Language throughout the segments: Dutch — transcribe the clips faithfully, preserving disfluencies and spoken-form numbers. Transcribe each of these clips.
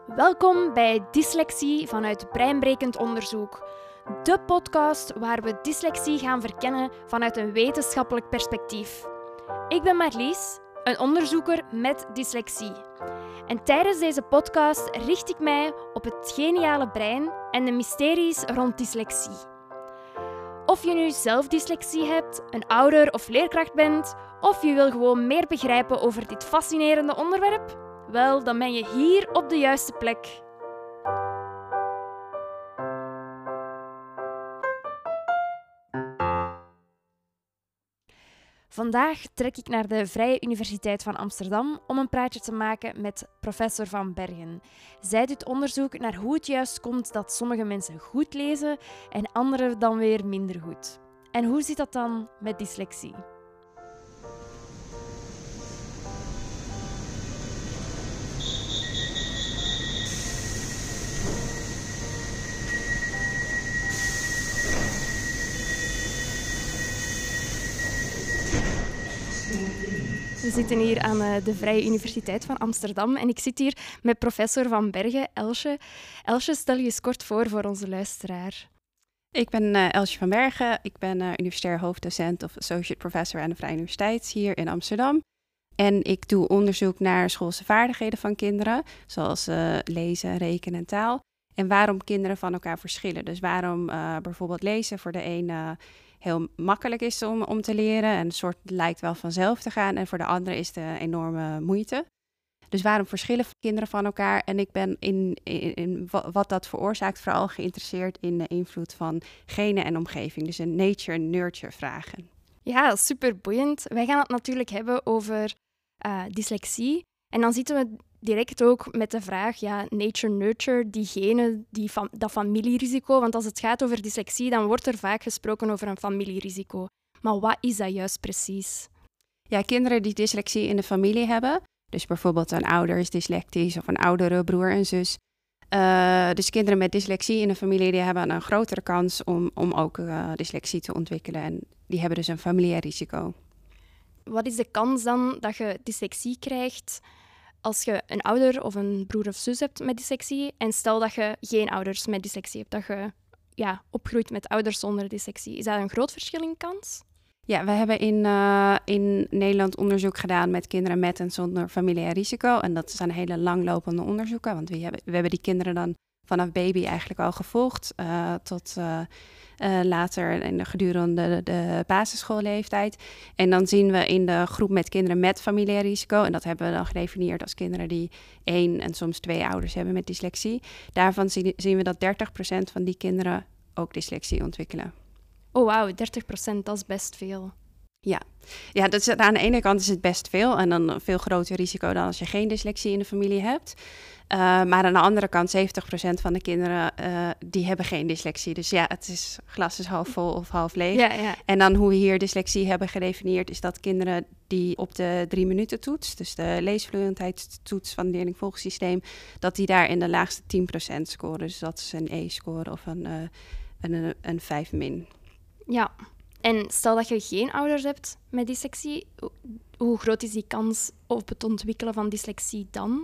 Welkom bij Dyslexie vanuit Breinbrekend Onderzoek. De podcast waar we dyslexie gaan verkennen vanuit een wetenschappelijk perspectief. Ik ben Marlies, een onderzoeker met dyslexie. En tijdens deze podcast richt ik mij op het geniale brein en de mysteries rond dyslexie. Of je nu zelf dyslexie hebt, een ouder of leerkracht bent, of je wil gewoon meer begrijpen over dit fascinerende onderwerp, wel, dan ben je hier op de juiste plek. Vandaag trek ik naar de Vrije Universiteit van Amsterdam om een praatje te maken met professor Van Bergen. Zij doet onderzoek naar hoe het juist komt dat sommige mensen goed lezen en anderen dan weer minder goed. En hoe zit dat dan met dyslexie? We zitten hier aan de Vrije Universiteit van Amsterdam en ik zit hier met professor Van Bergen, Elsje. Elsje, stel je eens kort voor voor onze luisteraar. Ik ben uh, Elsje van Bergen. Ik ben uh, universitair hoofddocent of associate professor aan de Vrije Universiteit hier in Amsterdam. En ik doe onderzoek naar schoolse vaardigheden van kinderen, zoals uh, lezen, rekenen en taal. En waarom kinderen van elkaar verschillen. Dus waarom uh, bijvoorbeeld lezen voor de een uh, heel makkelijk is om, om te leren en een soort lijkt wel vanzelf te gaan. En voor de andere is de enorme moeite. Dus waarom verschillen kinderen van elkaar? En ik ben in, in, in wat dat veroorzaakt vooral geïnteresseerd in de invloed van genen en omgeving. Dus een nature-nurture vragen. Ja, super boeiend. Wij gaan het natuurlijk hebben over uh, dyslexie. En dan zitten we direct ook met de vraag, ja, nature-nurture, die genen, die fam- dat familierisico. Want als het gaat over dyslexie, dan wordt er vaak gesproken over een familierisico. Maar wat is dat juist precies? Ja, kinderen die dyslexie in de familie hebben, dus bijvoorbeeld een ouder is dyslectisch of een oudere broer en zus. Uh, dus kinderen met dyslexie in de familie die hebben een grotere kans om, om ook uh, dyslexie te ontwikkelen. En die hebben dus een familiair risico. Wat is de kans dan dat je dyslexie krijgt als je een ouder of een broer of zus hebt met dyslexie? En stel dat je geen ouders met dyslexie hebt, dat je ja, opgroeit met ouders zonder dyslexie. Is dat een groot verschil in kans? Ja, we hebben in, uh, in Nederland onderzoek gedaan met kinderen met en zonder familiair risico. En dat zijn hele langlopende onderzoeken, want we hebben, we hebben die kinderen dan vanaf baby eigenlijk al gevolgd uh, tot uh, uh, later in de gedurende de, de basisschoolleeftijd. En dan zien we in de groep met kinderen met familiair risico, en dat hebben we dan gedefinieerd als kinderen die één en soms twee ouders hebben met dyslexie. Daarvan zien, zien we dat dertig procent van die kinderen ook dyslexie ontwikkelen. Oh wauw, dertig procent, dat is best veel. Ja, ja dat is, aan de ene kant is het best veel en dan een veel groter risico dan als je geen dyslexie in de familie hebt. Uh, maar aan de andere kant, zeventig procent van de kinderen uh, die hebben geen dyslexie. Dus ja, het is glas is half vol of half leeg. Ja, ja. En dan hoe we hier dyslexie hebben gedefinieerd, is dat kinderen die op de drie minuten toets, dus de leesvloeiendheidstoets van het leerlingvolgsysteem, dat die daar in de laagste tien procent scoren. Dus dat is een E-score of een, uh, een, een vijf min. Ja, en stel dat je geen ouders hebt met dyslexie, hoe groot is die kans op het ontwikkelen van dyslexie dan?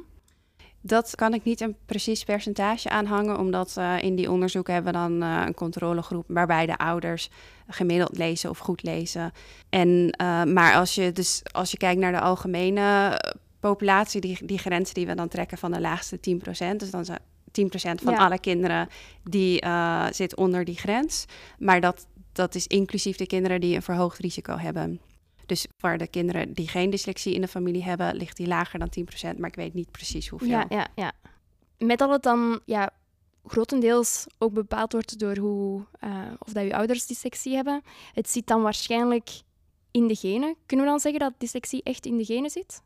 Dat kan ik niet een precies percentage aanhangen, omdat uh, in die onderzoeken hebben we dan uh, een controlegroep waarbij de ouders gemiddeld lezen of goed lezen. En, uh, maar als je, dus, als je kijkt naar de algemene populatie, die, die grenzen die we dan trekken van de laagste tien procent, dus dan zijn tien procent van ja. alle kinderen die uh, zit onder die grens. Maar dat, dat is inclusief de kinderen die een verhoogd risico hebben. Dus voor de kinderen die geen dyslexie in de familie hebben, ligt die lager dan tien procent, maar ik weet niet precies hoeveel. Ja, ja, ja. Met dat het dan ja, grotendeels ook bepaald wordt door hoe, uh, of dat je ouders dyslexie hebben, het zit dan waarschijnlijk in de genen. Kunnen we dan zeggen dat dyslexie echt in de genen zit?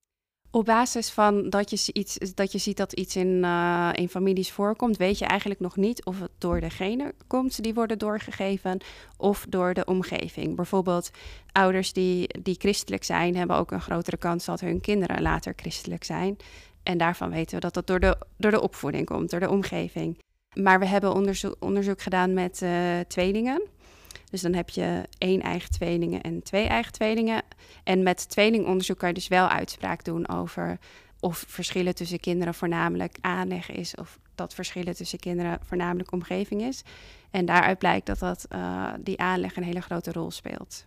Op basis van dat je, iets, dat je ziet dat iets in, uh, in families voorkomt, weet je eigenlijk nog niet of het door de genen komt die worden doorgegeven of door de omgeving. Bijvoorbeeld ouders die, die christelijk zijn, hebben ook een grotere kans dat hun kinderen later christelijk zijn. En daarvan weten we dat dat door de, door de opvoeding komt, door de omgeving. Maar we hebben onderzoek, onderzoek gedaan met uh, tweelingen. Dus dan heb je één eigen tweelingen en twee eigen tweelingen. En met tweelingonderzoek kan je dus wel uitspraak doen over of verschillen tussen kinderen voornamelijk aanleg is of dat verschillen tussen kinderen voornamelijk omgeving is. En daaruit blijkt dat, dat uh, die aanleg een hele grote rol speelt.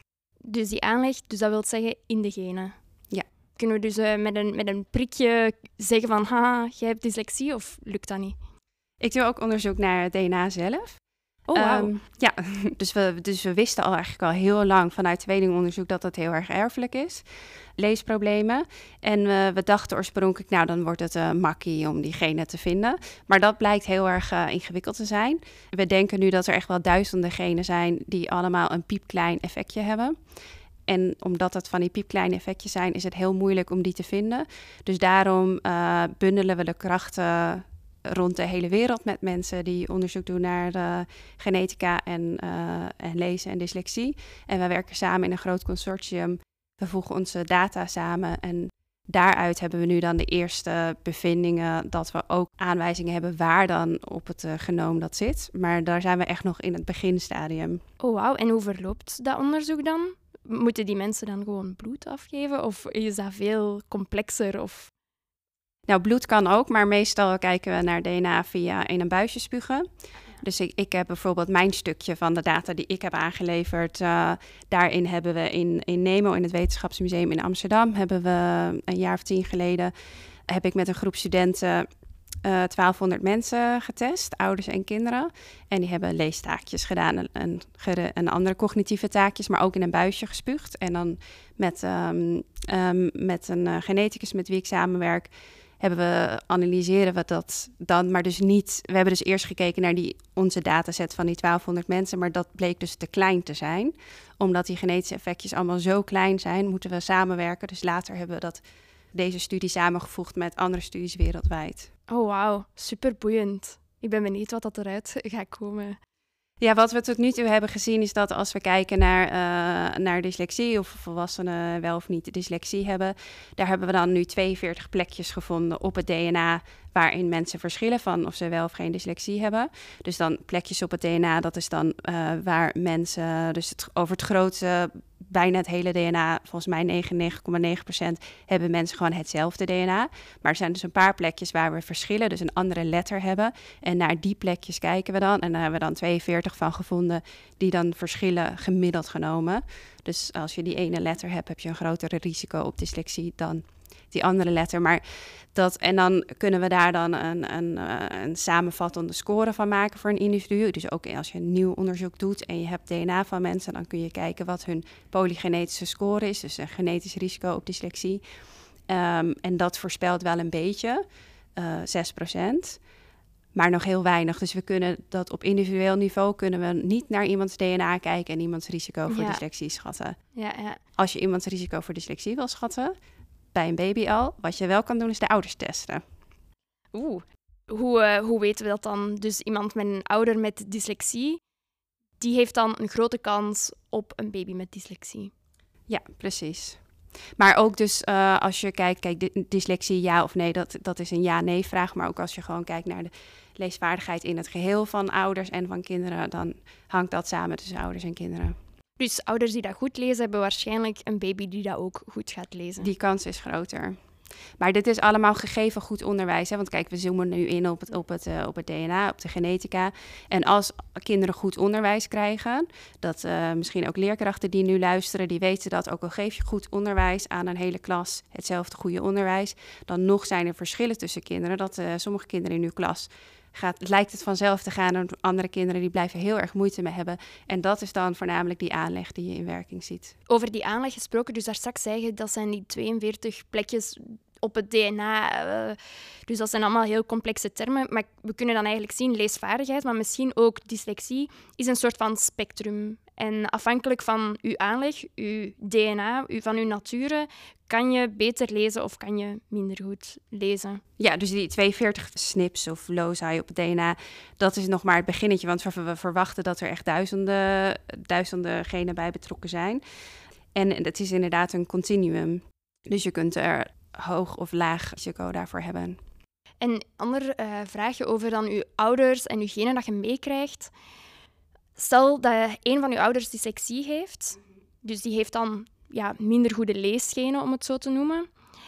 Dus die aanleg, dus dat wil zeggen in de genen? Ja. Kunnen we dus uh, met, een, met een prikje zeggen van, haha, jij hebt dyslexie, of lukt dat niet? Ik doe ook onderzoek naar het D N A zelf. Oh, wow. Um, ja, dus we, dus we wisten al eigenlijk al heel lang vanuit tweelingonderzoek dat het heel erg erfelijk is. Leesproblemen. En uh, we dachten oorspronkelijk, nou dan wordt het uh, makkie om die genen te vinden. Maar dat blijkt heel erg uh, ingewikkeld te zijn. We denken nu dat er echt wel duizenden genen zijn die allemaal een piepklein effectje hebben. En omdat het van die piepkleine effectjes zijn, is het heel moeilijk om die te vinden. Dus daarom uh, bundelen we de krachten rond de hele wereld met mensen die onderzoek doen naar uh, genetica en, uh, en lezen en dyslexie. En we werken samen in een groot consortium. We voegen onze data samen en daaruit hebben we nu dan de eerste bevindingen dat we ook aanwijzingen hebben waar dan op het uh, genoom dat zit. Maar daar zijn we echt nog in het beginstadium. Oh, wauw. En hoe verloopt dat onderzoek dan? Moeten die mensen dan gewoon bloed afgeven of is dat veel complexer? Of... Nou, bloed kan ook, maar meestal kijken we naar D N A via in een buisje spugen. Dus ik, ik heb bijvoorbeeld mijn stukje van de data die ik heb aangeleverd. Uh, daarin hebben we in, in NEMO, in het Wetenschapsmuseum in Amsterdam, hebben we een jaar of tien geleden, heb ik met een groep studenten uh, twaalfhonderd mensen getest, ouders en kinderen. En die hebben leestaakjes gedaan en, en, en andere cognitieve taakjes, maar ook in een buisje gespuugd. En dan met, um, um, met een uh, geneticus met wie ik samenwerk, hebben we, analyseren we dat dan, maar dus niet. We hebben dus eerst gekeken naar die, onze dataset van die twaalfhonderd mensen, maar dat bleek dus te klein te zijn. Omdat die genetische effectjes allemaal zo klein zijn, moeten we samenwerken. Dus later hebben we dat, deze studie samengevoegd met andere studies wereldwijd. Oh, wauw. Super boeiend. Ik ben benieuwd wat dat eruit gaat komen. Ja, wat we tot nu toe hebben gezien is dat als we kijken naar, uh, naar dyslexie, of volwassenen wel of niet dyslexie hebben, daar hebben we dan nu tweeënveertig plekjes gevonden op het D N A waarin mensen verschillen van of ze wel of geen dyslexie hebben. Dus dan plekjes op het D N A, dat is dan uh, waar mensen, dus het, over het grote, bijna het hele D N A, volgens mij negenennegentig komma negen procent, hebben mensen gewoon hetzelfde D N A. Maar er zijn dus een paar plekjes waar we verschillen, dus een andere letter hebben. En naar die plekjes kijken we dan. En daar hebben we dan tweeënveertig van gevonden die dan verschillen gemiddeld genomen. Dus als je die ene letter hebt, heb je een groter risico op dyslexie dan die andere letter. Maar dat, en dan kunnen we daar dan een, een, een samenvattende score van maken voor een individu. Dus ook als je een nieuw onderzoek doet en je hebt D N A van mensen, dan kun je kijken wat hun polygenetische score is. Dus een genetisch risico op dyslexie. Um, en dat voorspelt wel een beetje, uh, zes procent. Maar nog heel weinig. Dus we kunnen dat op individueel niveau kunnen we niet naar iemands D N A kijken en iemands risico voor ja. dyslexie schatten. Ja, ja. Als je iemands risico voor dyslexie wil schatten, bij een baby al, wat je wel kan doen is de ouders testen. Oeh, hoe, uh, hoe weten we dat dan? Dus iemand met een ouder met dyslexie, die heeft dan een grote kans op een baby met dyslexie. Ja, precies. Maar ook dus uh, als je kijkt, kijk, dyslexie ja of nee, dat, dat is een ja-nee vraag. Maar ook als je gewoon kijkt naar de leesvaardigheid in het geheel van ouders en van kinderen, dan hangt dat samen tussen ouders en kinderen. Dus ouders die dat goed lezen, hebben waarschijnlijk een baby die dat ook goed gaat lezen. Die kans is groter. Maar dit is allemaal gegeven goed onderwijs. Hè? Want kijk, we zoomen nu in op het, op, het, uh, op het D N A, op de genetica. En als kinderen goed onderwijs krijgen, dat uh, misschien ook leerkrachten die nu luisteren, die weten dat ook al geef je goed onderwijs aan een hele klas, hetzelfde goede onderwijs, dan nog zijn er verschillen tussen kinderen. Dat uh, sommige kinderen in uw klas gaat, lijkt het vanzelf te gaan en andere kinderen die blijven heel erg moeite mee hebben. En dat is dan voornamelijk die aanleg die je in werking ziet. Over die aanleg gesproken, dus daar straks zei je, dat zijn die tweeënveertig plekjes op het D N A. Uh, dus dat zijn allemaal heel complexe termen. Maar we kunnen dan eigenlijk zien, leesvaardigheid, maar misschien ook dyslexie, is een soort van spectrum. En afhankelijk van uw aanleg, uw D N A, uw, van uw nature, kan je beter lezen of kan je minder goed lezen. Ja, dus die tweeënveertig snips of loci op het D N A, dat is nog maar het beginnetje. Want we verwachten dat er echt duizenden, duizenden genen bij betrokken zijn. En het is inderdaad een continuum. Dus je kunt er hoog of laag risico daarvoor hebben. En een ander uh, vraagje over dan uw ouders en uw genen dat je meekrijgt. Stel dat een van uw ouders dyslexie heeft, dus die heeft dan ja, minder goede leesgenen, om het zo te noemen.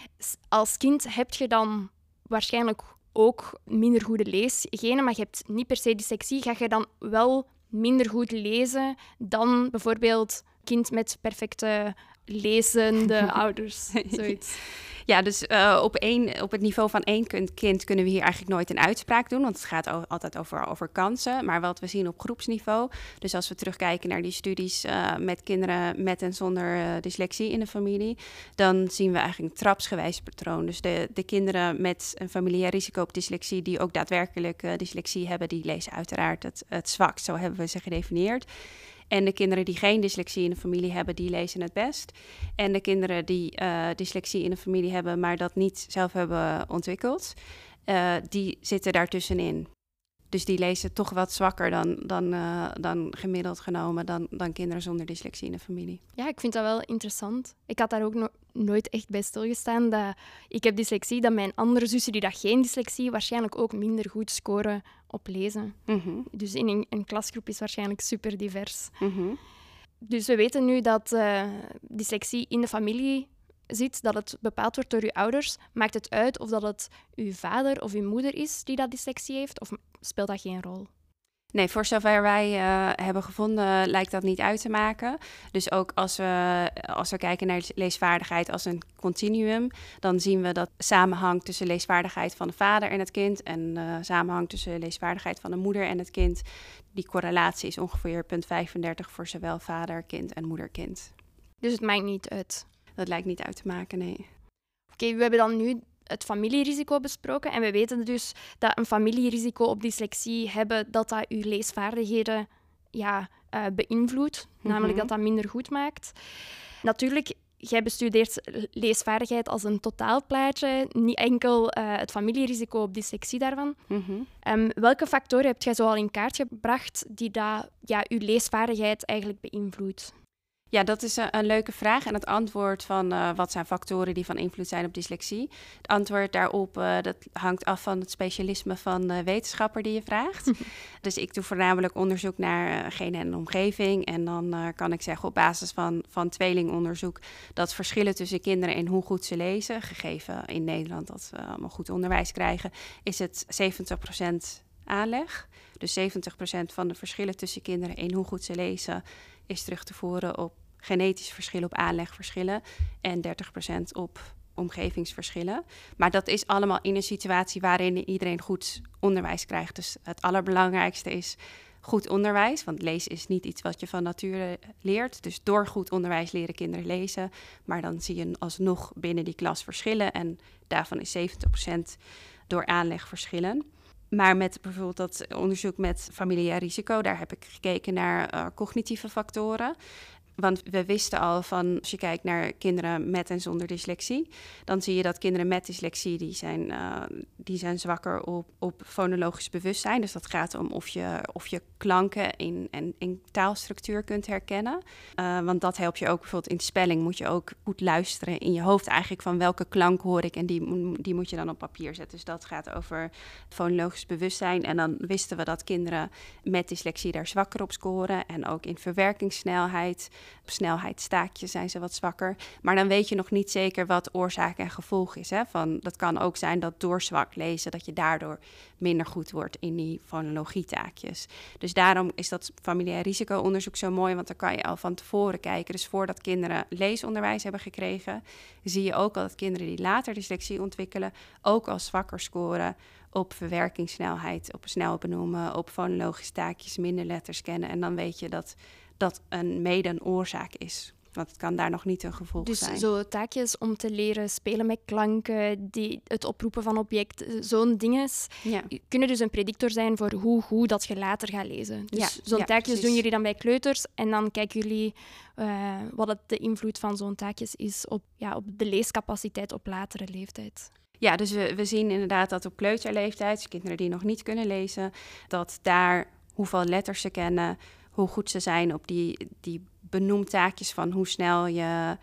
Als kind heb je dan waarschijnlijk ook minder goede leesgenen, maar je hebt niet per se dyslexie. Ga je dan wel minder goed lezen dan bijvoorbeeld kind met perfecte lezende ouders? Zoiets. Ja, dus uh, op, één, op het niveau van één kind kunnen we hier eigenlijk nooit een uitspraak doen, want het gaat o- altijd over, over kansen. Maar wat we zien op groepsniveau, dus als we terugkijken naar die studies uh, met kinderen met en zonder uh, dyslexie in de familie, dan zien we eigenlijk een trapsgewijs patroon. Dus de, de kinderen met een familiair risico op dyslexie, die ook daadwerkelijk uh, dyslexie hebben, die lezen uiteraard het, het zwakst. Zo hebben we ze gedefinieerd. En de kinderen die geen dyslexie in de familie hebben, die lezen het best. En de kinderen die uh, dyslexie in de familie hebben, maar dat niet zelf hebben ontwikkeld, uh, die zitten daartussenin. Dus die lezen toch wat zwakker dan, dan, uh, dan gemiddeld genomen dan, dan kinderen zonder dyslexie in de familie. Ja, ik vind dat wel interessant. Ik had daar ook no- nooit echt bij stilgestaan. Dat ik heb dyslexie, dat mijn andere zussen die dat geen dyslexie waarschijnlijk ook minder goed scoren op lezen. Mm-hmm. Dus in een, een klasgroep is waarschijnlijk super divers. Mm-hmm. Dus we weten nu dat uh, dyslexie in de familie zit, dat het bepaald wordt door uw ouders. Maakt het uit of dat het uw vader of uw moeder is die dat dyslexie heeft, of speelt dat geen rol? Nee, voor zover wij uh, hebben gevonden lijkt dat niet uit te maken. Dus ook als we, als we kijken naar leesvaardigheid als een continuum, dan zien we dat samenhang tussen leesvaardigheid van de vader en het kind en uh, samenhang tussen leesvaardigheid van de moeder en het kind. Die correlatie is ongeveer nul komma vijfendertig voor zowel vader, kind en moeder-kind. Dus het maakt niet uit? Dat lijkt niet uit te maken, nee. Oké, okay, we hebben dan nu het familierisico besproken. En we weten dus dat een familierisico op dyslexie hebben, dat dat uw leesvaardigheden ja, uh, beïnvloedt. Mm-hmm. Namelijk dat dat minder goed maakt. Natuurlijk, jij bestudeert leesvaardigheid als een totaalplaatje. Niet enkel uh, het familierisico op dyslexie daarvan. Mm-hmm. Um, welke factoren heb jij zo al in kaart gebracht die dat, ja, uw leesvaardigheid eigenlijk beïnvloedt? Ja, dat is een, een leuke vraag. En het antwoord van uh, wat zijn factoren die van invloed zijn op dyslexie? Het antwoord daarop uh, dat hangt af van het specialisme van de wetenschapper die je vraagt. Dus ik doe voornamelijk onderzoek naar uh, genen en omgeving. En dan uh, kan ik zeggen op basis van, van tweelingonderzoek dat verschillen tussen kinderen in hoe goed ze lezen, gegeven in Nederland dat we allemaal goed onderwijs krijgen, is het zeventig procent aanleg. Dus zeventig procent van de verschillen tussen kinderen in hoe goed ze lezen is terug te voeren op genetisch verschillen, op aanlegverschillen en dertig procent op omgevingsverschillen. Maar dat is allemaal in een situatie waarin iedereen goed onderwijs krijgt. Dus het allerbelangrijkste is goed onderwijs, want lezen is niet iets wat je van nature leert. Dus door goed onderwijs leren kinderen lezen, maar dan zie je alsnog binnen die klas verschillen en daarvan is zeventig procent door aanlegverschillen. Maar met bijvoorbeeld dat onderzoek met familiair risico, daar heb ik gekeken naar uh, cognitieve factoren. Want we wisten al van, als je kijkt naar kinderen met en zonder dyslexie, dan zie je dat kinderen met dyslexie, die zijn, uh, die zijn zwakker op, op fonologisch bewustzijn. Dus dat gaat om of je, of je klanken in, in, in taalstructuur kunt herkennen. Uh, want dat helpt je ook bijvoorbeeld in spelling, moet je ook goed luisteren in je hoofd eigenlijk van welke klank hoor ik en die, die moet je dan op papier zetten. Dus dat gaat over fonologisch bewustzijn. En dan wisten we dat kinderen met dyslexie daar zwakker op scoren en ook in verwerkingssnelheid. Op snelheidstaakjes zijn ze wat zwakker. Maar dan weet je nog niet zeker wat oorzaak en gevolg is. Hè? Van, dat kan ook zijn dat door zwak lezen, dat je daardoor minder goed wordt in die fonologietaakjes. Dus daarom is dat familiair risico-onderzoek zo mooi, want dan kan je al van tevoren kijken. Dus voordat kinderen leesonderwijs hebben gekregen, zie je ook al dat kinderen die later dyslexie ontwikkelen, ook al zwakker scoren op verwerkingssnelheid, op snel benoemen, op fonologische taakjes, minder letters kennen. En dan weet je dat dat een mede een oorzaak is. Want het kan daar nog niet een gevolg dus zijn. Dus zo taakjes om te leren spelen met klanken, die, het oproepen van objecten, zo'n dingen, ja. kunnen dus een predictor zijn voor hoe goed dat je later gaat lezen. Dus ja, zo'n ja, taakjes precies. doen jullie dan bij kleuters en dan kijken jullie uh, wat het de invloed van zo'n taakjes is op, ja, op de leescapaciteit op latere leeftijd. Ja, dus we, we zien inderdaad dat op kleuterleeftijd, dus kinderen die nog niet kunnen lezen, dat daar hoeveel letters ze kennen, hoe goed ze zijn op die, die benoemtaakjes van hoe snel je,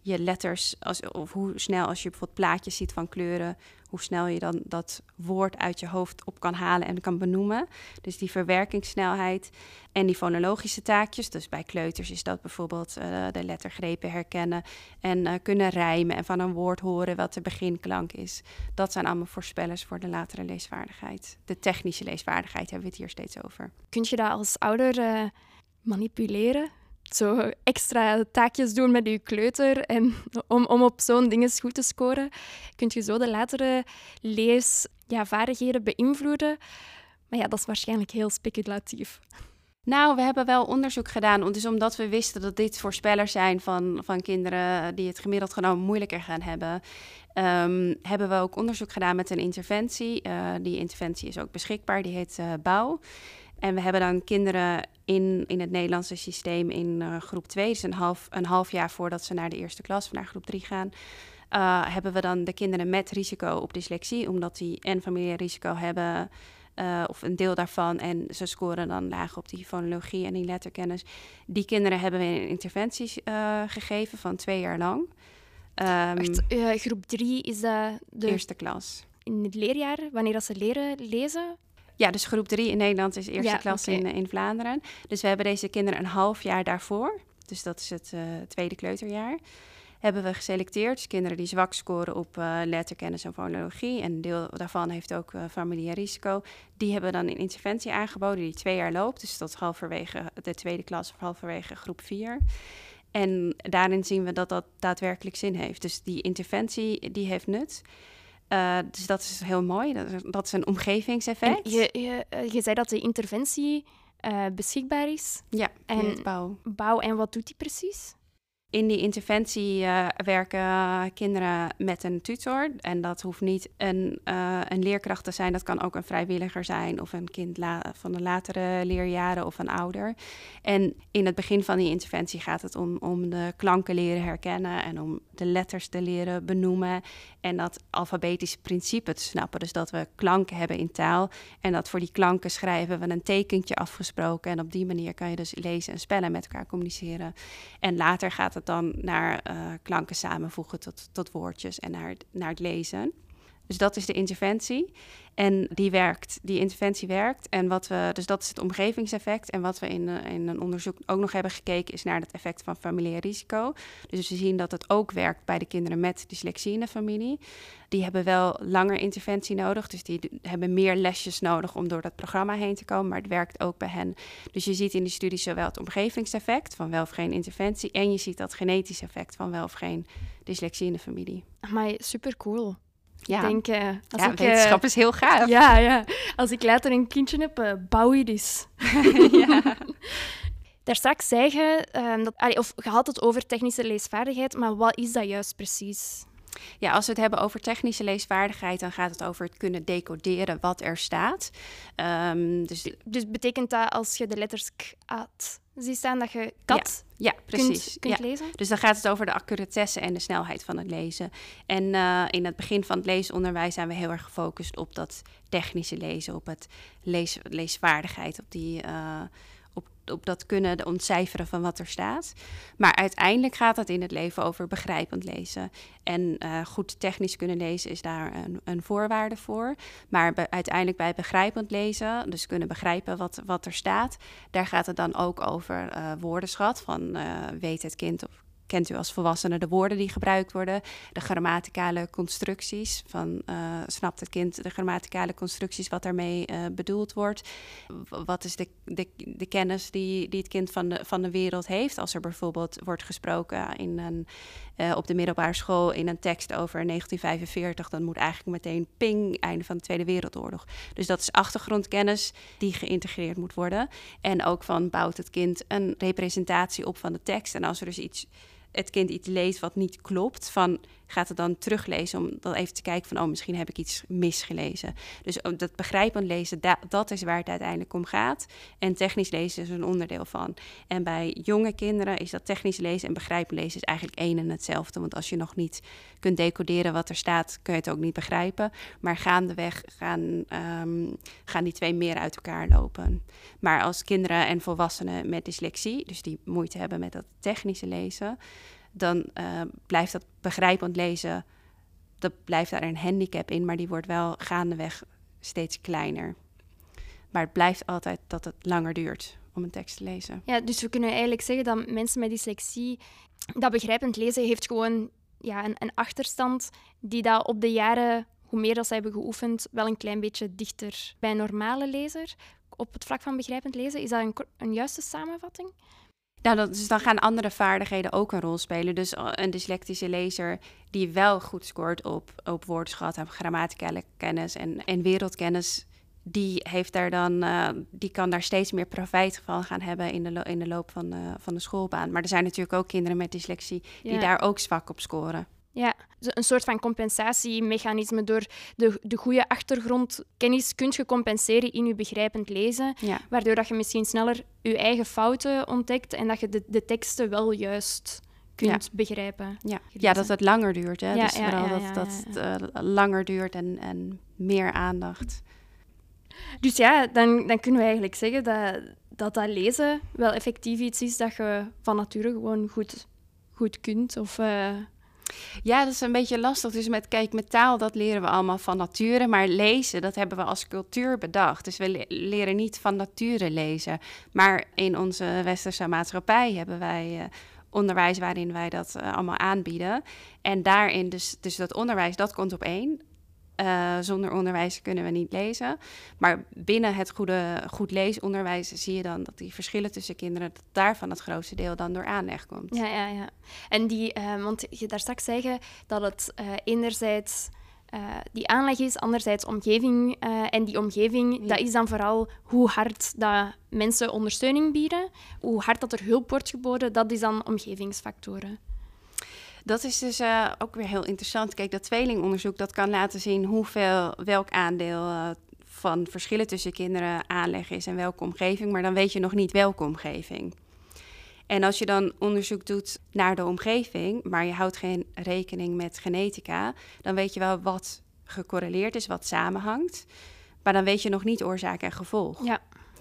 je letters, als, of hoe snel als je bijvoorbeeld plaatjes ziet van kleuren, hoe snel je dan dat woord uit je hoofd op kan halen en kan benoemen. Dus die verwerkingssnelheid en die fonologische taakjes. Dus bij kleuters is dat bijvoorbeeld uh, de lettergrepen herkennen en uh, kunnen rijmen en van een woord horen wat de beginklank is. Dat zijn allemaal voorspellers voor de latere leesvaardigheid. De technische leesvaardigheid hebben we het hier steeds over. Kun je dat als ouder uh, manipuleren? Zo extra taakjes doen met je kleuter en om, om op zo'n dinges goed te scoren. Kun je zo de latere leesvaardigheden ja, beïnvloeden. Maar ja, dat is waarschijnlijk heel speculatief. Nou, we hebben wel onderzoek gedaan. Dus omdat we wisten dat dit voorspellers zijn van, van kinderen die het gemiddeld genomen moeilijker gaan hebben, um, hebben we ook onderzoek gedaan met een interventie. Uh, die interventie is ook beschikbaar, die heet uh, Bouw. En we hebben dan kinderen in, in het Nederlandse systeem in uh, groep twee, dus een half, een half jaar voordat ze naar de eerste klas of naar groep drie gaan, uh, hebben we dan de kinderen met risico op dyslexie, omdat die en familiair risico hebben, uh, of een deel daarvan, en ze scoren dan laag op die fonologie en die letterkennis. Die kinderen hebben we een interventie uh, gegeven van twee jaar lang. Um, Wacht, uh, groep drie is dat de eerste klas. In het leerjaar, wanneer dat ze leren lezen? Ja, dus groep drie in Nederland is eerste ja, klas okay. in, in Vlaanderen. Dus we hebben deze kinderen een half jaar daarvoor, dus dat is het uh, tweede kleuterjaar, hebben we geselecteerd. Dus kinderen die zwak scoren op uh, letterkennis en fonologie, en een deel daarvan heeft ook uh, familiair risico. Die hebben dan een interventie aangeboden die twee jaar loopt, dus tot halverwege de tweede klas of halverwege groep vier. En daarin zien we dat dat daadwerkelijk zin heeft. Dus die interventie, die heeft nut. Uh, dus dat is heel mooi. Dat is, dat is een omgevingseffect. En je, je, je zei dat de interventie uh, beschikbaar is. Ja, en Bouw. Bouw. En wat doet die precies? In die interventie uh, werken kinderen met een tutor. En dat hoeft niet een, uh, een leerkracht te zijn. Dat kan ook een vrijwilliger zijn of een kind la- van de latere leerjaren of een ouder. En in het begin van die interventie gaat het om, om de klanken leren herkennen en om de letters te leren benoemen. En dat alfabetische principe te snappen. Dus dat we klanken hebben in taal. En dat voor die klanken schrijven we een tekentje afgesproken. En op die manier kan je dus lezen en spellen met elkaar communiceren. En later gaat het dan naar uh, klanken samenvoegen tot, tot woordjes en naar, naar het lezen. Dus dat is de interventie. En die werkt, die interventie werkt. En wat we, dus dat is het omgevingseffect. En wat we in, uh, in een onderzoek ook nog hebben gekeken is naar het effect van familiair risico. Dus we zien dat het ook werkt bij de kinderen met dyslexie in de familie. Die hebben wel langer interventie nodig. Dus die hebben meer lesjes nodig om door dat programma heen te komen. Maar het werkt ook bij hen. Dus je ziet in die studie zowel het omgevingseffect van wel of geen interventie. En je ziet dat genetisch effect van wel of geen dyslexie in de familie. Maar super cool. Ja, ik denk, uh, als ja ik, wetenschap uh, is heel gaaf. Ja, ja. Als ik later een kindje heb, uh, bouw je dus. Ja. Daar straks zei je, uh, dat, allee, of je had het over technische leesvaardigheid, maar wat is dat juist precies? Ja, als we het hebben over technische leesvaardigheid, dan gaat het over het kunnen decoderen wat er staat. Um, dus... dus betekent dat als je de letters k, at, ziet staan, dat je kat ja, ja, precies. kunt, kunt ja. lezen? Dus dan gaat het over de accuratesse en de snelheid van het lezen. En uh, in het begin van het leesonderwijs zijn we heel erg gefocust op dat technische lezen, op het lees, leesvaardigheid, op die... Uh, Op, op dat kunnen ontcijferen van wat er staat. Maar uiteindelijk gaat het in het leven over begrijpend lezen. En uh, goed technisch kunnen lezen is daar een, een voorwaarde voor. Maar be, uiteindelijk bij begrijpend lezen, dus kunnen begrijpen wat, wat er staat, daar gaat het dan ook over uh, woordenschat. Van uh, weet het kind of kent u als volwassene de woorden die gebruikt worden, de grammaticale constructies, van uh, snapt het kind de grammaticale constructies wat daarmee uh, bedoeld wordt? Wat is de, de, de kennis die, die het kind van de, van de wereld heeft? Als er bijvoorbeeld wordt gesproken in een, uh, op de middelbare school in een tekst over negentien vijfenveertig, dan moet eigenlijk meteen ping, einde van de Tweede Wereldoorlog. Dus dat is achtergrondkennis die geïntegreerd moet worden. En ook van bouwt het kind een representatie op van de tekst. En als er dus iets het kind iets leest wat niet klopt, van gaat het dan teruglezen om dan even te kijken van, oh, misschien heb ik iets misgelezen. Dus dat begrijpend lezen, da- dat is waar het uiteindelijk om gaat. En technisch lezen is een onderdeel van. En bij jonge kinderen is dat technisch lezen en begrijpend lezen is eigenlijk één en hetzelfde. Want als je nog niet kunt decoderen wat er staat, kun je het ook niet begrijpen. Maar gaandeweg gaan, um, gaan die twee meer uit elkaar lopen. Maar als kinderen en volwassenen met dyslexie, dus die moeite hebben met dat technische lezen, dan uh, blijft dat begrijpend lezen, dat blijft daar een handicap in, maar die wordt wel gaandeweg steeds kleiner. Maar het blijft altijd dat het langer duurt om een tekst te lezen. Ja, dus we kunnen eigenlijk zeggen dat mensen met dyslexie, dat begrijpend lezen heeft gewoon ja, een, een achterstand die dat op de jaren, hoe meer dat ze hebben geoefend, wel een klein beetje dichter bij een normale lezer. Op het vlak van begrijpend lezen, is dat een, een juiste samenvatting? Nou, dat, dus dan gaan andere vaardigheden ook een rol spelen. Dus een dyslectische lezer die wel goed scoort op, op woordenschat en grammaticale kennis en, en wereldkennis, die heeft daar dan, uh, die kan daar steeds meer profijt van gaan hebben in de, lo- in de loop van de, van de schoolbaan. Maar er zijn natuurlijk ook kinderen met dyslexie die ja. daar ook zwak op scoren. Ja, een soort van compensatiemechanisme. Door de, de goede achtergrondkennis kun je compenseren in je begrijpend lezen, ja. waardoor dat je misschien sneller je eigen fouten ontdekt en dat je de, de teksten wel juist kunt ja. begrijpen. Ja. ja, dat het langer duurt. Hè? Ja, dus ja, vooral ja, dat, ja, dat ja, het uh, langer duurt en, en meer aandacht. Dus ja, dan, dan kunnen we eigenlijk zeggen dat, dat dat lezen wel effectief iets is dat je van nature gewoon goed, goed kunt. Of, uh... Ja, dat is een beetje lastig. Dus met, kijk, met taal, dat leren we allemaal van nature. Maar lezen, dat hebben we als cultuur bedacht. Dus we le- leren niet van nature lezen. Maar in onze westerse maatschappij hebben wij uh, onderwijs waarin wij dat uh, allemaal aanbieden. En daarin, dus, dus dat onderwijs, dat komt op één. Uh, zonder onderwijs kunnen we niet lezen. Maar binnen het goede, goed leesonderwijs zie je dan dat die verschillen tussen kinderen, dat daarvan het grootste deel dan door aanleg komt. Ja, ja, ja. En die, uh, want je daar straks zeggen dat het uh, enerzijds uh, die aanleg is, anderzijds omgeving. Uh, en die omgeving, ja. dat is dan vooral hoe hard dat mensen ondersteuning bieden, hoe hard dat er hulp wordt geboden, dat is dan omgevingsfactoren. Dat is dus uh, ook weer heel interessant. Kijk, dat tweelingonderzoek dat kan laten zien hoeveel, welk aandeel uh, van verschillen tussen kinderen aanleg is en welke omgeving. Maar dan weet je nog niet welke omgeving. En als je dan onderzoek doet naar de omgeving, maar je houdt geen rekening met genetica, dan weet je wel wat gecorreleerd is, wat samenhangt. Maar dan weet je nog niet oorzaak en gevolg. Ja.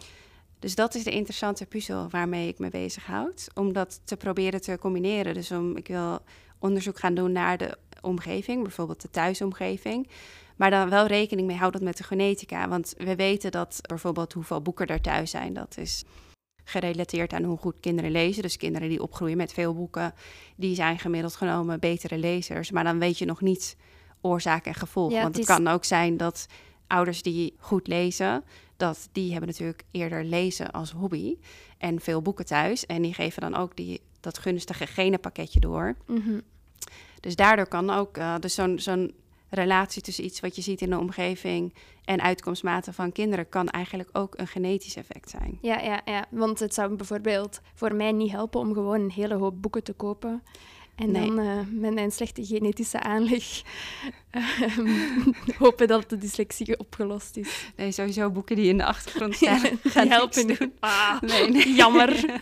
Dus dat is de interessante puzzel waarmee ik me bezighoud. Om dat te proberen te combineren. Dus om, ik wil onderzoek gaan doen naar de omgeving, bijvoorbeeld de thuisomgeving. Maar dan wel rekening mee houden met de genetica. Want we weten dat bijvoorbeeld hoeveel boeken er thuis zijn. Dat is gerelateerd aan hoe goed kinderen lezen. Dus kinderen die opgroeien met veel boeken, die zijn gemiddeld genomen betere lezers. Maar dan weet je nog niet oorzaak en gevolg. Ja, Want het, het is... kan ook zijn dat ouders die goed lezen, dat die hebben natuurlijk eerder lezen als hobby en veel boeken thuis. En die geven dan ook die, dat gunstige genenpakketje door. Mm-hmm. Dus daardoor kan ook uh, dus zo'n, zo'n relatie tussen iets wat je ziet in de omgeving en uitkomstmaten van kinderen kan eigenlijk ook een genetisch effect zijn. Ja, ja, ja, want het zou bijvoorbeeld voor mij niet helpen om gewoon een hele hoop boeken te kopen. En nee. dan uh, met mijn slechte genetische aanleg uh, hopen dat de dyslexie opgelost is. Nee, sowieso boeken die in de achtergrond staan gaan helpen doen. Ah, nee, nee. Jammer.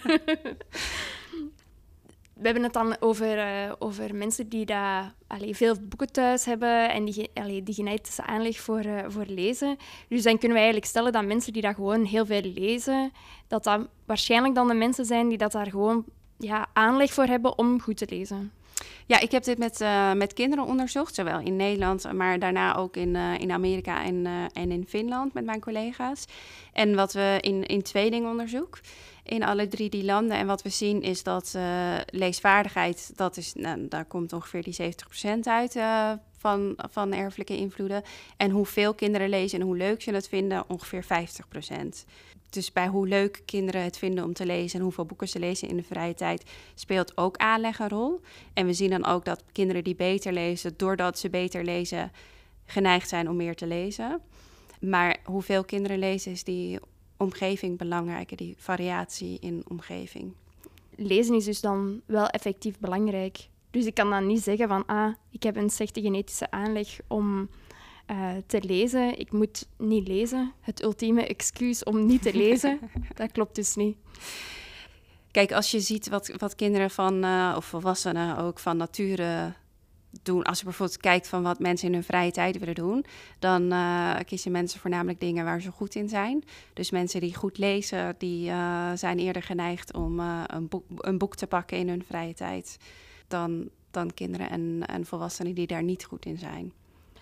We hebben het dan over, uh, over mensen die da, allee, veel boeken thuis hebben en die, allee, die genetische aanleg voor, uh, voor lezen. Dus dan kunnen we eigenlijk stellen dat mensen die dat gewoon heel veel lezen, dat dat waarschijnlijk dan de mensen zijn die dat daar gewoon ja, aanleg voor hebben om goed te lezen. Ja, ik heb dit met, uh, met kinderen onderzocht, zowel in Nederland, maar daarna ook in, uh, in Amerika en, uh, en in Finland met mijn collega's. En wat we in, in tweelingonderzoek in alle drie die landen. En wat we zien is dat uh, leesvaardigheid, dat is, nou, daar komt ongeveer die zeventig procent uit uh, van, van erfelijke invloeden. En hoeveel kinderen lezen en hoe leuk ze het vinden, ongeveer vijftig procent. Dus bij hoe leuk kinderen het vinden om te lezen en hoeveel boeken ze lezen in de vrije tijd, speelt ook aanleg een rol. En we zien dan ook dat kinderen die beter lezen, doordat ze beter lezen, geneigd zijn om meer te lezen. Maar hoeveel kinderen lezen is die omgeving belangrijker, die variatie in omgeving. Lezen is dus dan wel effectief belangrijk. Dus ik kan dan niet zeggen van, ah, ik heb een slechte genetische aanleg om uh, te lezen. Ik moet niet lezen. Het ultieme excuus om niet te lezen. Dat klopt dus niet. Kijk, als je ziet wat, wat kinderen van, uh, of volwassenen ook van nature doen. Als je bijvoorbeeld kijkt van wat mensen in hun vrije tijd willen doen, dan uh, kiezen mensen voornamelijk dingen waar ze goed in zijn. Dus mensen die goed lezen, die uh, zijn eerder geneigd om uh, een, boek, een boek te pakken in hun vrije tijd. dan, dan kinderen en, en volwassenen die daar niet goed in zijn.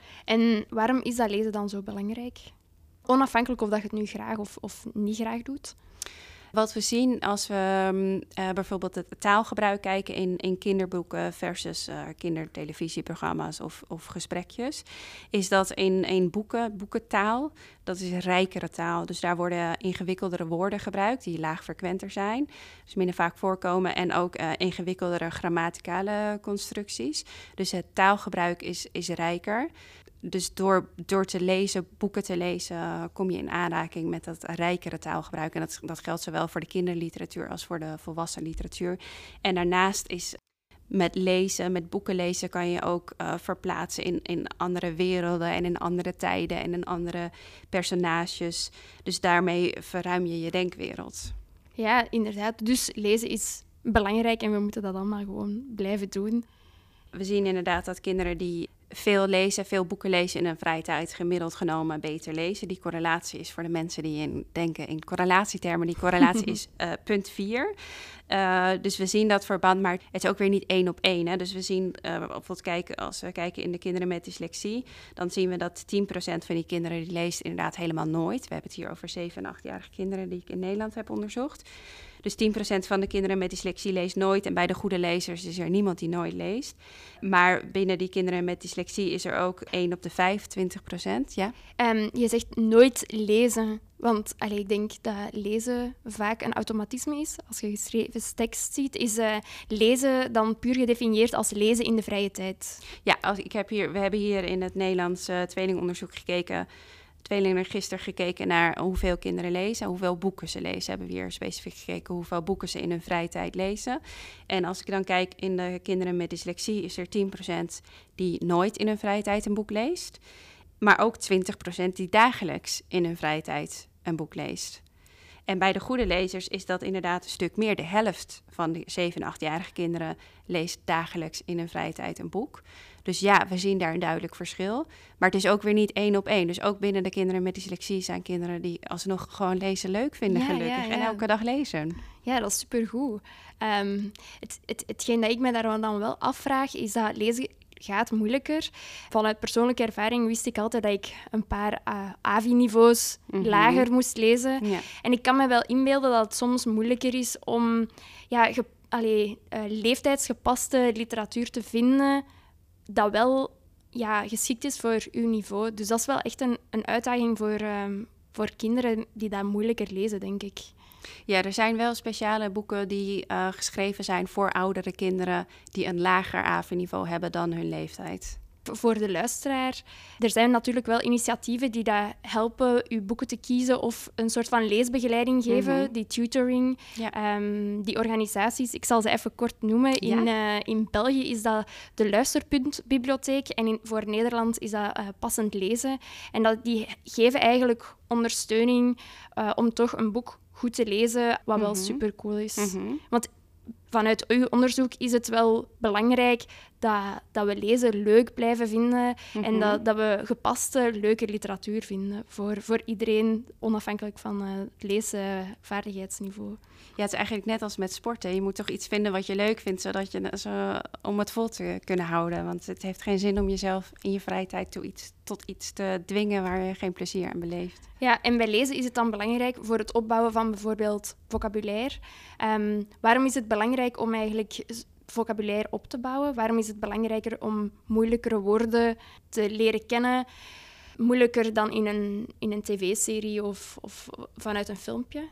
En waarom is dat lezen dan zo belangrijk? Onafhankelijk of dat je het nu graag of, of niet graag doet? Wat we zien als we uh, bijvoorbeeld het taalgebruik kijken in, in kinderboeken versus uh, kindertelevisieprogramma's of, of gesprekjes, is dat in, in boeken, boekentaal, dat is rijkere taal. Dus daar worden ingewikkeldere woorden gebruikt die laagfrequenter zijn, dus minder vaak voorkomen en ook uh, ingewikkeldere grammaticale constructies. Dus het taalgebruik is, is rijker. Dus door, door te lezen, boeken te lezen, kom je in aanraking met dat rijkere taalgebruik. En dat, dat geldt zowel voor de kinderliteratuur als voor de volwassen literatuur. En daarnaast is met lezen, met boeken lezen, kan je ook uh, verplaatsen in, in andere werelden en in andere tijden en in andere personages. Dus daarmee verruim je je denkwereld. Ja, inderdaad. Dus lezen is belangrijk en we moeten dat allemaal gewoon blijven doen. We zien inderdaad dat kinderen die veel lezen, veel boeken lezen in een vrije tijd, gemiddeld genomen beter lezen. Die correlatie is voor de mensen die in denken in correlatietermen, die correlatie is uh, punt vier. Uh, dus we zien dat verband, maar het is ook weer niet één op één. Hè. Dus we zien uh, bijvoorbeeld kijken, als we kijken in de kinderen met dyslexie, dan zien we dat tien procent van die kinderen die leest inderdaad helemaal nooit. We hebben het hier over zeven- en achtjarige kinderen die ik in Nederland heb onderzocht. Dus tien procent van de kinderen met dyslexie leest nooit. En bij de goede lezers is er niemand die nooit leest. Maar binnen die kinderen met dyslexie is er ook één op de vijfentwintig procent. Ja? Um, je zegt nooit lezen. Want allee, ik denk dat lezen vaak een automatisme is. Als je geschreven tekst ziet, is uh, lezen dan puur gedefinieerd als lezen in de vrije tijd. Ja, als, ik heb hier, we hebben hier in het Nederlands uh, tweelingonderzoek gekeken... tweelingenregister gekeken naar hoeveel kinderen lezen, hoeveel boeken ze lezen. Hebben we hier specifiek gekeken hoeveel boeken ze in hun vrije tijd lezen. En als ik dan kijk in de kinderen met dyslexie, is er tien procent die nooit in hun vrije tijd een boek leest. Maar ook twintig procent die dagelijks in hun vrije tijd een boek leest. En bij de goede lezers is dat inderdaad een stuk meer. De helft van de zeven- en achtjarige kinderen leest dagelijks in hun vrije tijd een boek. Dus ja, we zien daar een duidelijk verschil. Maar het is ook weer niet één op één. Dus ook binnen de kinderen met dyslexie zijn kinderen die alsnog gewoon lezen leuk vinden, ja, gelukkig. Ja, ja. En elke dag lezen. Ja, dat is supergoed. Um, het, het, hetgeen dat ik me daar dan wel afvraag, is dat lezen gaat moeilijker. Vanuit persoonlijke ervaring wist ik altijd dat ik een paar uh, A V I-niveaus mm-hmm. lager moest lezen. Ja. En ik kan me wel inbeelden dat het soms moeilijker is om ja, ge, allee, uh, leeftijdsgepaste literatuur te vinden dat wel ja, geschikt is voor uw niveau. Dus dat is wel echt een, een uitdaging voor, um, voor kinderen die dat moeilijker lezen, denk ik. Ja, er zijn wel speciale boeken die uh, geschreven zijn voor oudere kinderen die een lager A V I-niveau hebben dan hun leeftijd. Voor de luisteraar, er zijn natuurlijk wel initiatieven die dat helpen uw boeken te kiezen of een soort van leesbegeleiding geven, mm-hmm. die tutoring, ja. um, die organisaties. Ik zal ze even kort noemen. In, ja. uh, in België is dat de Luisterpuntbibliotheek en in, voor Nederland is dat uh, Passend Lezen. En dat, die geven eigenlijk ondersteuning uh, om toch een boek goed te lezen, wat mm-hmm. wel super cool is. Mm-hmm. Want vanuit uw onderzoek is het wel belangrijk dat, dat we lezen leuk blijven vinden mm-hmm. en dat, dat we gepaste, leuke literatuur vinden voor, voor iedereen, onafhankelijk van uh, het leesvaardigheidsniveau. Ja, het is eigenlijk net als met sporten. Je moet toch iets vinden wat je leuk vindt, zodat je, zo, om het vol te kunnen houden. Want het heeft geen zin om jezelf in je vrije tijd toe iets, tot iets te dwingen waar je geen plezier aan beleeft. Ja, en bij lezen is het dan belangrijk voor het opbouwen van bijvoorbeeld vocabulaire. Um, waarom is het belangrijk om eigenlijk vocabulaire op te bouwen? Waarom is het belangrijker om moeilijkere woorden te leren kennen? Moeilijker dan in een, in een tv-serie of, of vanuit een filmpje?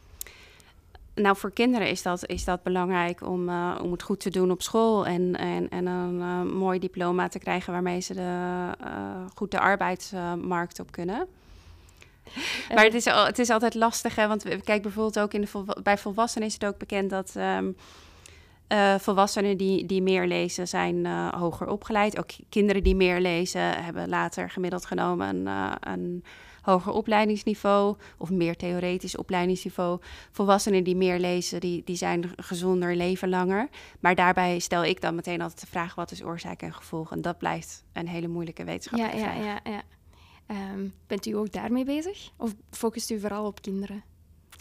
Nou, voor kinderen is dat, is dat belangrijk om, uh, om het goed te doen op school en, en, en een uh, mooi diploma te krijgen waarmee ze de, uh, goed de arbeidsmarkt op kunnen. Maar het is, het is altijd lastig, hè, want kijk bijvoorbeeld ook in de volwa- bij volwassenen is het ook bekend dat um, uh, volwassenen die, die meer lezen zijn uh, hoger opgeleid. Ook kinderen die meer lezen hebben later gemiddeld genomen een, uh, een hoger opleidingsniveau of meer theoretisch opleidingsniveau. Volwassenen die meer lezen, die, die zijn gezonder, leven langer. Maar daarbij stel ik dan meteen altijd de vraag, wat is oorzaak en gevolg? En dat blijft een hele moeilijke wetenschappelijke ja, vraag. Ja, ja, ja. Um, bent u ook daarmee bezig? Of focust u vooral op kinderen?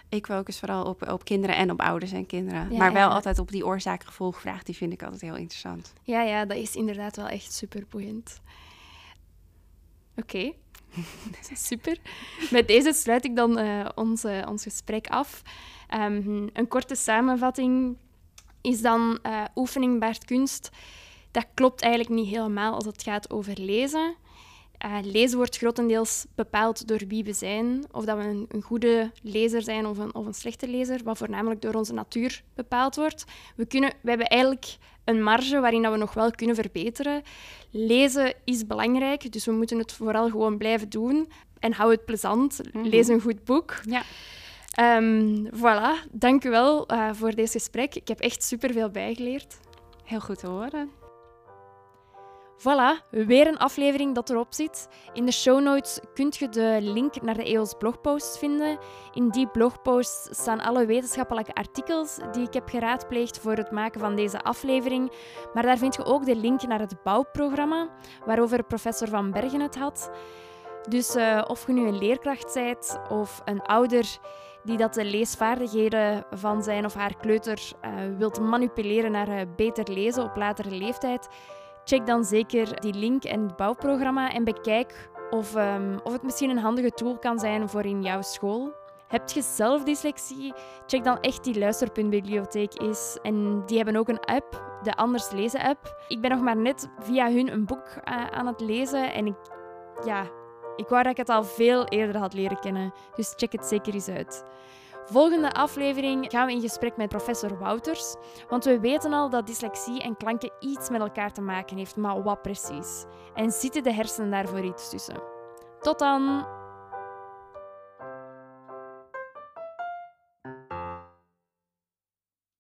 Ik focus vooral op, op kinderen en op ouders en kinderen. Ja, maar wel ja. altijd op die oorzaak-gevolgvraag. Die vind ik altijd heel interessant. Ja, ja, dat is inderdaad wel echt super boeiend. Oké, okay. Super. Met deze sluit ik dan uh, ons, uh, ons gesprek af. Um, een korte samenvatting is dan uh, oefening baart kunst. Dat klopt eigenlijk niet helemaal als het gaat over lezen. Uh, lezen wordt grotendeels bepaald door wie we zijn. Of dat we een, een goede lezer zijn of een, of een slechte lezer, wat voornamelijk door onze natuur bepaald wordt. We, kunnen, we hebben eigenlijk een marge waarin dat we nog wel kunnen verbeteren. Lezen is belangrijk, dus we moeten het vooral gewoon blijven doen. En hou het plezant. Mm-hmm. Lees een goed boek. Ja. Um, voilà, dank u wel uh, voor dit gesprek. Ik heb echt superveel bijgeleerd. Heel goed te horen. Voilà, weer een aflevering dat erop zit. In de show notes kun je de link naar de E O S blogpost vinden. In die blogpost staan alle wetenschappelijke artikels die ik heb geraadpleegd voor het maken van deze aflevering. Maar daar vind je ook de link naar het bouwprogramma, waarover professor Van Bergen het had. Dus uh, of je nu een leerkracht bent of een ouder die dat de leesvaardigheden van zijn of haar kleuter uh, wilt manipuleren naar uh, beter lezen op latere leeftijd, check dan zeker die link en het bouwprogramma en bekijk of, um, of het misschien een handige tool kan zijn voor in jouw school. Heb je zelf dyslexie? Check dan echt die Luisterpuntbibliotheek eens. En die hebben ook een app, de Anders Lezen app. Ik ben nog maar net via hun een boek uh, aan het lezen en ik, ja, ik wou dat ik het al veel eerder had leren kennen. Dus check het zeker eens uit. Volgende aflevering gaan we in gesprek met professor Wouters, want we weten al dat dyslexie en klanken iets met elkaar te maken heeft, maar wat precies? En zitten de hersenen daarvoor iets tussen? Tot dan!